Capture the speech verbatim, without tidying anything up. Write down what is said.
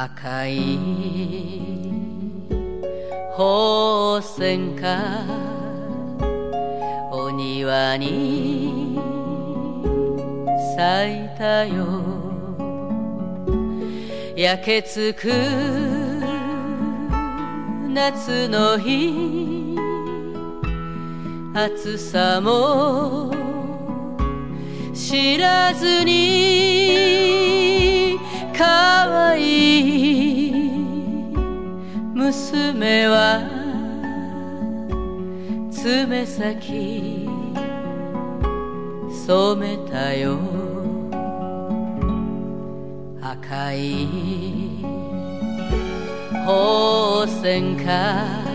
赤い鳳仙花お庭に咲いたよ。焼けつく夏の日暑さも知らずに可愛い娘は爪先染めたよ。赤い鳳仙花